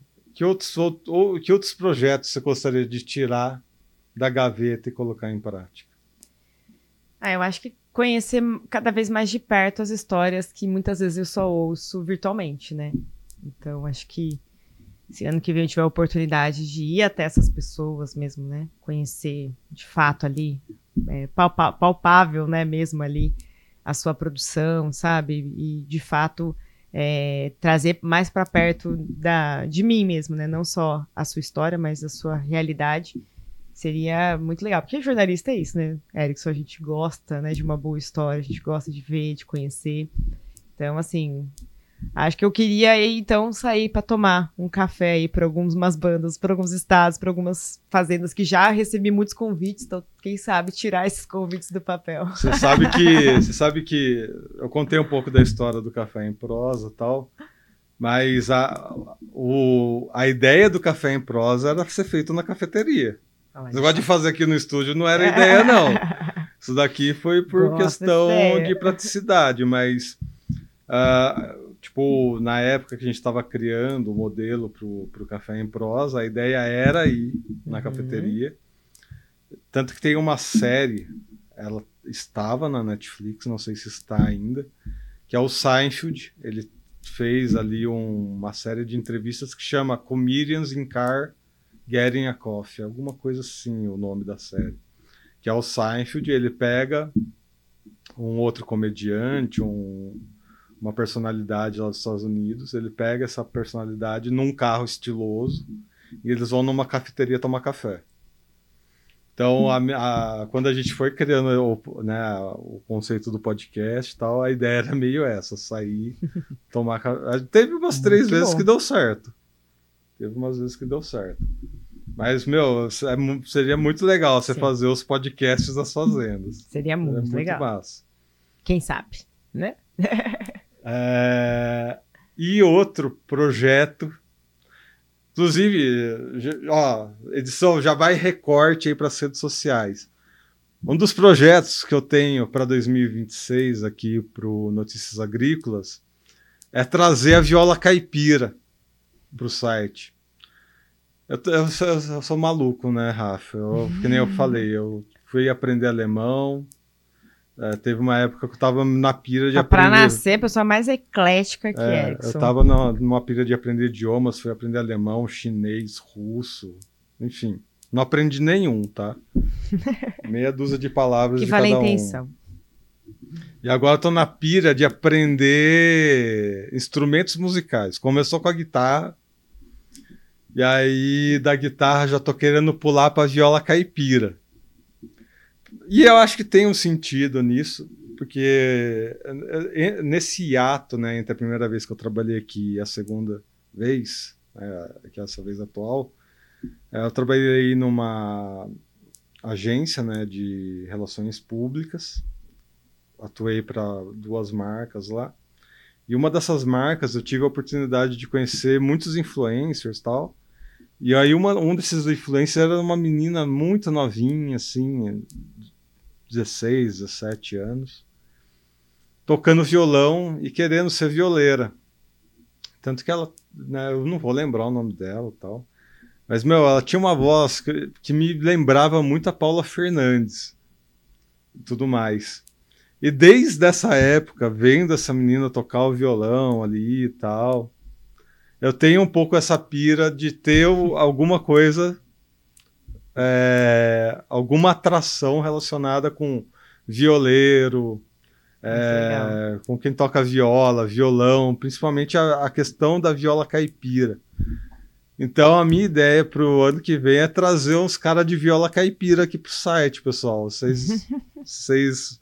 que outros projetos você gostaria de tirar da gaveta e colocar em prática? Ah, eu acho que conhecer cada vez mais de perto as histórias que muitas vezes eu só ouço virtualmente, né? Então, acho que se ano que vem eu tiver a oportunidade de ir até essas pessoas mesmo, né? Conhecer de fato ali, palpável, né? Mesmo ali, a sua produção, sabe? E de fato trazer mais para perto de mim mesmo, né? Não só a sua história, mas a sua realidade. Seria muito legal, porque jornalista é isso, né, Erickson? A gente gosta, né, de uma boa história, a gente gosta de ver, de conhecer. Então, assim, acho que eu queria aí, então, sair para tomar um café aí para umas bandas, para alguns estados, para algumas fazendas que já recebi muitos convites, então, quem sabe, tirar esses convites do papel. Você sabe que eu contei um pouco da história do café em prosa e tal, mas a ideia do café em prosa era ser feito na cafeteria. Olha O negócio de só. fazer aqui no estúdio não era ideia, não. Isso daqui foi por Gosto dessa questão ideia. de praticidade, mas tipo, na época que a gente estava criando o modelo para o café em prosa, a ideia era ir na Uhum. cafeteria. Tanto que tem uma série, ela estava na Netflix, não sei se está ainda, que é o Seinfeld. Ele fez ali uma série de entrevistas que chama Comedians in Car Getting a Coffee, alguma coisa assim o nome da série. Que é o Seinfeld, ele pega um outro comediante, uma personalidade lá dos Estados Unidos. Ele pega essa personalidade num carro estiloso e eles vão numa cafeteria tomar café. Então, quando a gente foi criando o conceito do podcast e tal, a ideia era meio essa, sair, tomar café. Teve umas 3 vezes que deu certo. Mas, seria muito legal você fazer os podcasts das fazendas. Seria muito legal. Massa. Quem sabe, né? E outro projeto, inclusive, edição, já vai recorte aí para as redes sociais. Um dos projetos que eu tenho para 2026 aqui para o Notícias Agrícolas é trazer a viola caipira para o site. Eu sou maluco, né, Rafa? Que nem eu falei, eu fui aprender alemão. Teve uma época que eu tava na pira de aprender... Pra nascer, a pessoa mais eclética que Erickson. Eu tava numa pira de aprender idiomas, fui aprender alemão, chinês, russo, enfim. Não aprendi nenhum, tá? Meia dúzia de palavras que de vale cada a intenção. E agora eu tô na pira de aprender instrumentos musicais. Começou com a guitarra, e aí da guitarra já tô querendo pular pra viola caipira. E eu acho que tem um sentido nisso, porque nesse hiato, né, entre a primeira vez que eu trabalhei aqui e a segunda vez, que é essa vez atual, eu trabalhei numa agência, né, de relações públicas, atuei para 2 marcas lá, e uma dessas marcas eu tive a oportunidade de conhecer muitos influencers e tal, e aí um desses influencers era uma menina muito novinha, assim, 16, 17 anos, tocando violão e querendo ser violeira. Tanto que ela, né, eu não vou lembrar o nome dela e tal, mas, ela tinha uma voz que me lembrava muito a Paula Fernandes e tudo mais. E desde essa época, vendo essa menina tocar o violão ali e tal, eu tenho um pouco essa pira de ter alguma coisa, alguma atração relacionada com violeiro, com quem toca viola, violão, principalmente a questão da viola caipira. Então a minha ideia para o ano que vem é trazer uns caras de viola caipira aqui pro site, pessoal. Vocês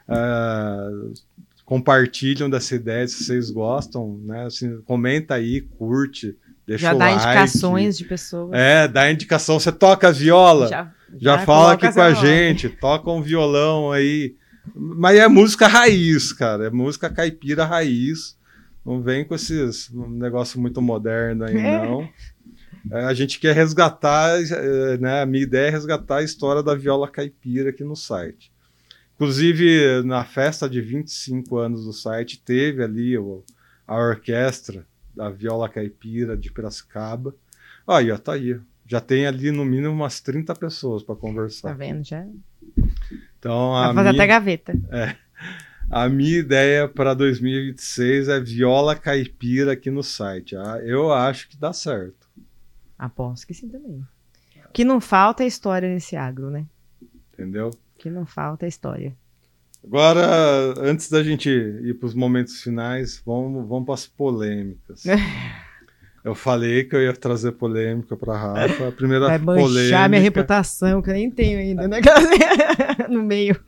compartilham dessa ideia, se vocês gostam, né? Assim, comenta aí, curte, deixa o like. Já dá indicações de pessoas. Dá indicação. Você toca viola? Já fala aqui com a gente. Toca um violão aí. Mas é música raiz, cara. É música caipira raiz. Não vem com esses negócio muito moderno aí, não. A gente quer resgatar, né? A minha ideia é resgatar a história da viola caipira aqui no site. Inclusive, na festa de 25 anos do site, teve ali a orquestra da viola caipira de Piracicaba. Aí, tá aí. Já tem ali no mínimo umas 30 pessoas para conversar. Tá vendo, já? Então, vai fazer até gaveta. A minha ideia para 2026 é viola caipira aqui no site. Eu acho que dá certo. Aposto que sim também. O que não falta é história nesse agro, né? Entendeu? O que não falta é história. Agora, antes da gente ir para os momentos finais, vamos para as polêmicas. Eu falei que eu ia trazer polêmica para a Rafa. A primeira vai manchar polêmica... minha reputação, que eu nem tenho ainda, né? No meio.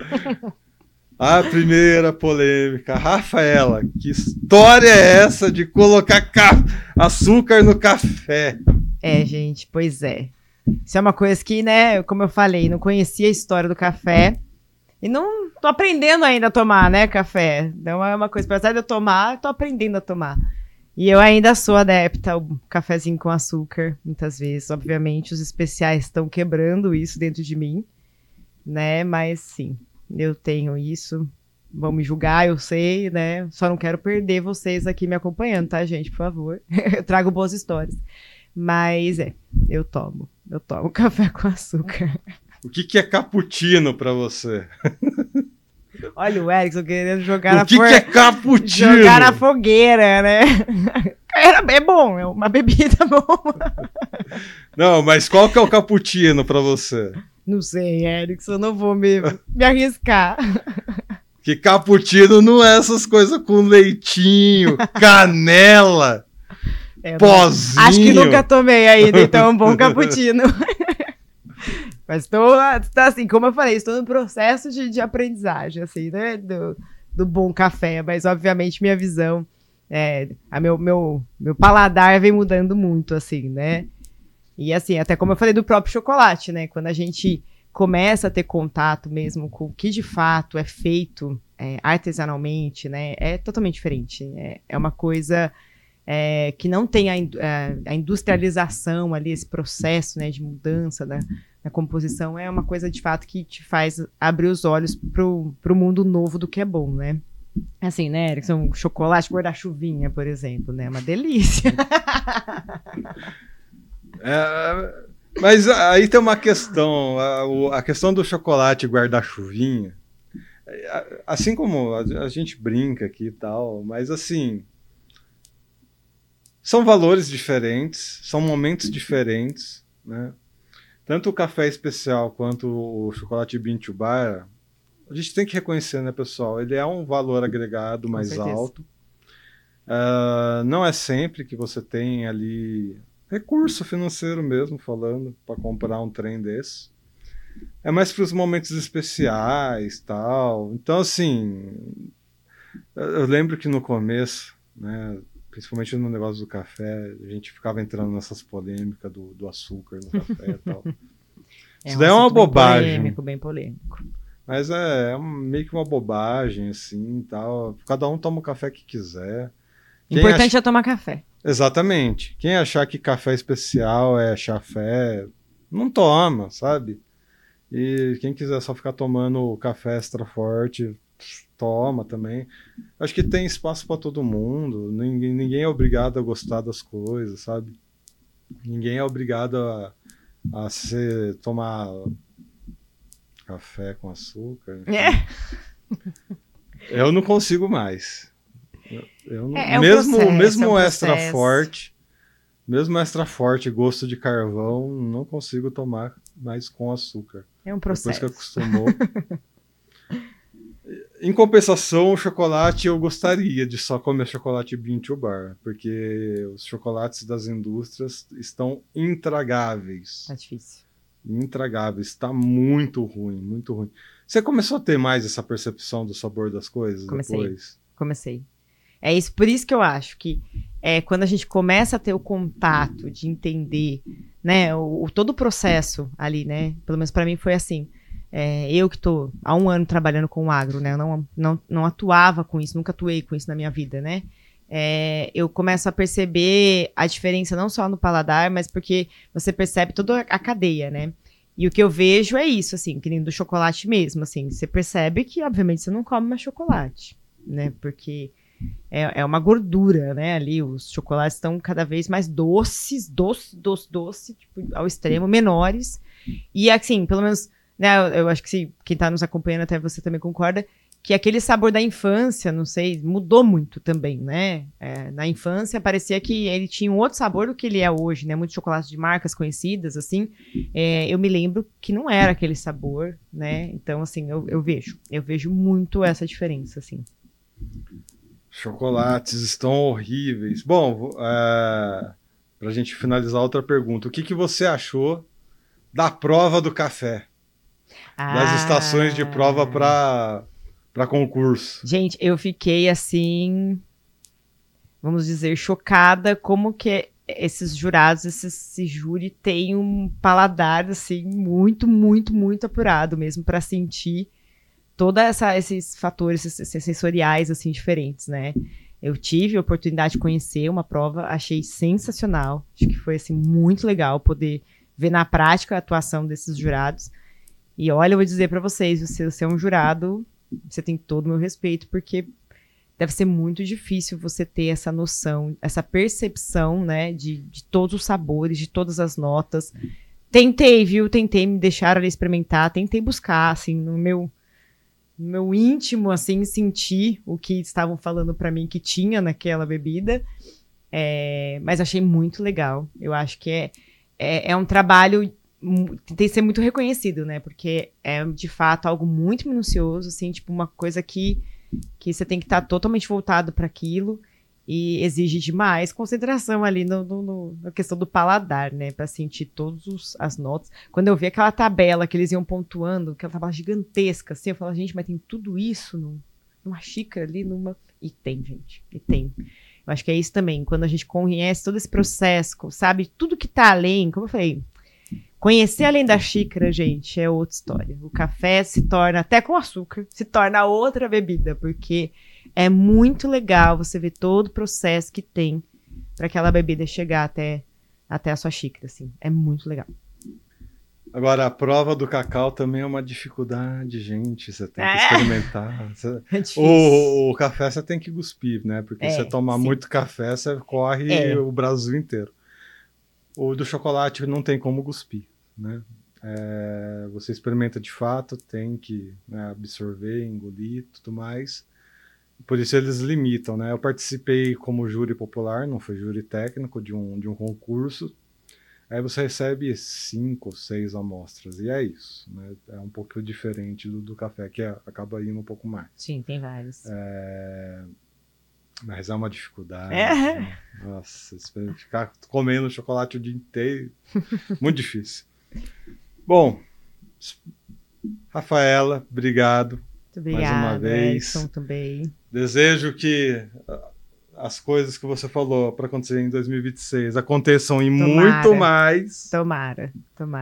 A primeira polêmica. Rafaela, que história é essa de colocar açúcar no café? Gente, pois é. Isso é uma coisa que, né, como eu falei, não conhecia a história do café e não tô aprendendo ainda a tomar, né, café. Então é uma coisa, apesar de eu tomar, tô aprendendo a tomar. E eu ainda sou adepta ao cafezinho com açúcar, muitas vezes. Obviamente, os especiais estão quebrando isso dentro de mim, né, mas sim, eu tenho isso. Vão me julgar, eu sei, né, só não quero perder vocês aqui me acompanhando, tá, gente, por favor. Eu trago boas histórias. Mas eu tomo café com açúcar. O que é cappuccino pra você? Olha o Erickson querendo jogar que é cappuccino? Jogar na fogueira, né? É bom, é uma bebida boa. Não, mas qual que é o cappuccino pra você? Não sei, Erickson, eu não vou me arriscar. Que cappuccino não é essas coisas com leitinho, canela, pozinho. Acho que nunca tomei ainda, então é um bom cappuccino. Mas estou, assim, como eu falei, estou no processo de aprendizagem, assim, né, do bom café, mas obviamente minha visão, meu paladar vem mudando muito, assim, né, e assim, até como eu falei do próprio chocolate, né, quando a gente começa a ter contato mesmo com o que de fato é feito artesanalmente, né, é totalmente diferente, é uma coisa que não tem a industrialização ali, esse processo, né, de mudança na composição, é uma coisa de fato que te faz abrir os olhos pro mundo novo do que é bom, né? Assim, né, Erickson, chocolate guarda-chuvinha, por exemplo, né? É uma delícia. Mas aí tem uma questão, a questão do chocolate guarda-chuvinha, assim como a gente brinca aqui e tal, mas assim, são valores diferentes, são momentos diferentes, né? Tanto o café especial quanto o chocolate Bean to Bar, a gente tem que reconhecer, né, pessoal? Ele é um valor agregado mais alto. Não é sempre que você tem ali recurso financeiro mesmo, falando, para comprar um trem desse. É mais para os momentos especiais, tal. Então, assim, eu lembro que no começo, né, principalmente no negócio do café, a gente ficava entrando nessas polêmicas do açúcar no café e tal. Isso daí é uma bobagem. Bem polêmico. Mas é meio que uma bobagem, assim, tal. Cada um toma o café que quiser. Importante é tomar café. Exatamente. Quem achar que café especial é chafé, não toma, sabe? E quem quiser só ficar tomando café extra forte, toma também. Acho que tem espaço para todo mundo. Ninguém é obrigado a gostar das coisas, sabe? Ninguém é obrigado a tomar café com açúcar. Eu não consigo mais. Eu não, mesmo extra forte, gosto de carvão, não consigo tomar mais com açúcar. É um processo. Depois que acostumou. Em compensação, o chocolate eu gostaria de só comer chocolate Bean to Bar, porque os chocolates das indústrias estão intragáveis. Tá difícil. Intragáveis, está muito ruim, muito ruim. Você começou a ter mais essa percepção do sabor das coisas depois? Comecei. É isso, por isso que eu acho que quando a gente começa a ter o contato de entender, né, todo o processo ali, né, pelo menos para mim foi assim. Eu que estou há 1 ano trabalhando com o agro, né? Eu não atuava com isso, nunca atuei com isso na minha vida, né? Eu começo a perceber a diferença não só no paladar, mas porque você percebe toda a cadeia, né? E o que eu vejo é isso, assim, que nem do chocolate mesmo, assim, você percebe que, obviamente, você não come mais chocolate, né? Porque é uma gordura, né? Ali, os chocolates estão cada vez mais doces, tipo, ao extremo, menores. E, assim, pelo menos... Eu acho que quem está nos acompanhando, até você também concorda, que aquele sabor da infância, não sei, mudou muito também, né? Na infância parecia que ele tinha um outro sabor do que ele é hoje, né? Muitos chocolates de marcas conhecidas, assim. Eu me lembro que não era aquele sabor, né? Então, assim, eu vejo muito essa diferença, assim. Chocolates estão horríveis. Bom, para a gente finalizar outra pergunta, o que você achou da prova do café? Das estações de prova para concurso. Gente, eu fiquei assim, vamos dizer, chocada como que esses jurados, esse júri tem um paladar assim muito, muito, muito apurado mesmo para sentir todos esses fatores esses sensoriais assim diferentes, né? Eu tive a oportunidade de conhecer uma prova, achei sensacional, acho que foi assim muito legal poder ver na prática a atuação desses jurados. E olha, eu vou dizer para vocês, se você é um jurado, você tem todo o meu respeito, porque deve ser muito difícil você ter essa noção, essa percepção, né, de todos os sabores, de todas as notas. Tentei me deixar ali experimentar, tentei buscar, assim, no meu íntimo, assim, sentir o que estavam falando para mim que tinha naquela bebida, mas achei muito legal. Eu acho que é um trabalho tem que ser muito reconhecido, né? Porque é, de fato, algo muito minucioso, assim, tipo, uma coisa que você tem que estar totalmente voltado para aquilo e exige demais concentração ali na questão do paladar, né? Para sentir todas as notas. Quando eu vi aquela tabela que eles iam pontuando, aquela tabela gigantesca, assim, eu falava, gente, mas tem tudo isso numa xícara ali, E tem, gente, e tem. Eu acho que é isso também, quando a gente conhece todo esse processo, sabe, tudo que tá além, como eu falei, conhecer além da xícara, gente, é outra história. O café se torna, até com açúcar, se torna outra bebida, porque é muito legal você ver todo o processo que tem para aquela bebida chegar até a sua xícara, assim. É muito legal. Agora, a prova do cacau também é uma dificuldade, gente. Você tem que experimentar. É difícil. O café você tem que cuspir, né? Porque se você tomar sim. muito café, você corre o Brasil inteiro. O do chocolate não tem como cuspir, né? Você experimenta de fato, tem que, né, absorver, engolir e tudo mais. Por isso eles limitam, né? Eu participei como júri popular, não foi júri técnico, de um concurso. Aí você recebe 5 ou 6 amostras, e é isso, né? É um pouco diferente do café, que acaba indo um pouco mais. Sim, tem vários. Mas é uma dificuldade. Né? Nossa, ficar comendo chocolate o dia inteiro, muito difícil. Bom, Rafaela, obrigado. Muito obrigada, mais uma vez. Erickson, também. Desejo que as coisas que você falou para acontecer em 2026 aconteçam em muito mais. Tomara.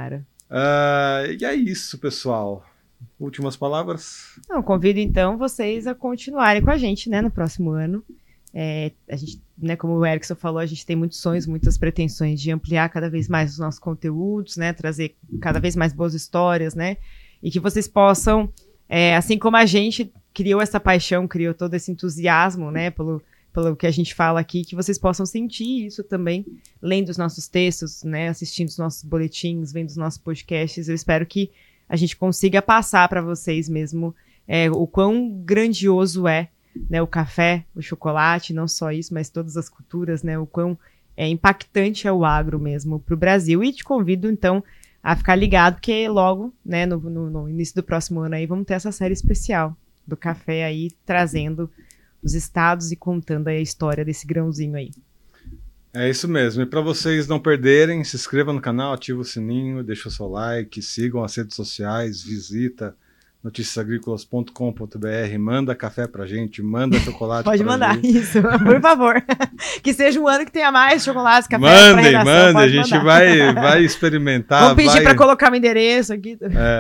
E é isso, pessoal. Últimas palavras? Não, convido então vocês a continuarem com a gente, né, no próximo ano. A gente, né, como o Erickson falou, a gente tem muitos sonhos, muitas pretensões de ampliar cada vez mais os nossos conteúdos, né, trazer cada vez mais boas histórias, né, e que vocês possam, assim como a gente criou essa paixão, criou todo esse entusiasmo, né, pelo que a gente fala aqui, que vocês possam sentir isso também, lendo os nossos textos, né, assistindo os nossos boletins, vendo os nossos podcasts. Eu espero que a gente consiga passar para vocês mesmo o quão grandioso é, né, o café, o chocolate, não só isso, mas todas as culturas, né, o quão impactante é o agro mesmo para o Brasil. E te convido, então, a ficar ligado, porque logo, né, no início do próximo ano aí, vamos ter essa série especial do café aí, trazendo os estados e contando aí a história desse grãozinho aí. É isso mesmo. E para vocês não perderem, se inscreva no canal, ativa o sininho, deixa o seu like, sigam as redes sociais, visita noticiasagricolas.com.br, manda café pra gente, manda chocolate Pode pra mandar, gente. isso, por favor. Que seja um ano que tenha mais chocolates, café mandem, pra redação, a gente vai experimentar. Vamos pedir para colocar o endereço aqui.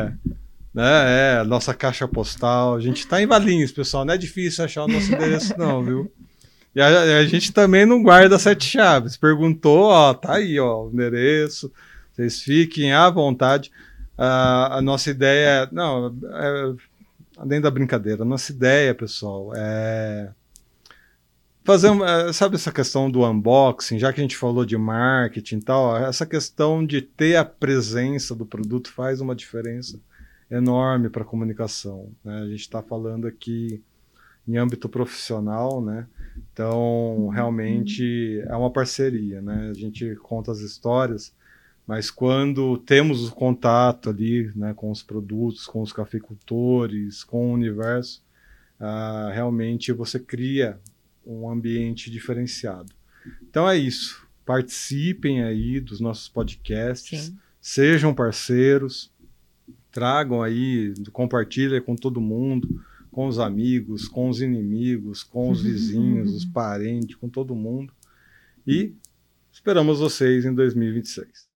A nossa caixa postal. A gente tá em Valinhos, pessoal, não é difícil achar o nosso endereço não, viu? E a gente também não guarda 7 chaves. Perguntou, ó, tá aí, ó, o endereço. Vocês fiquem à vontade. A nossa ideia, além da brincadeira, a nossa ideia, pessoal, é fazer, sabe essa questão do unboxing, já que a gente falou de marketing e tal, essa questão de ter a presença do produto faz uma diferença enorme para a comunicação, né? A gente está falando aqui em âmbito profissional, né? Então, realmente é uma parceria, né? A gente conta as histórias, mas quando temos o contato ali, né, com os produtos, com os cafeicultores, com o universo, realmente você cria um ambiente diferenciado. Então é isso. Participem aí dos nossos podcasts, Sim. Sejam parceiros, tragam aí, compartilhem com todo mundo, com os amigos, com os inimigos, com os vizinhos, os parentes, com todo mundo. E esperamos vocês em 2026.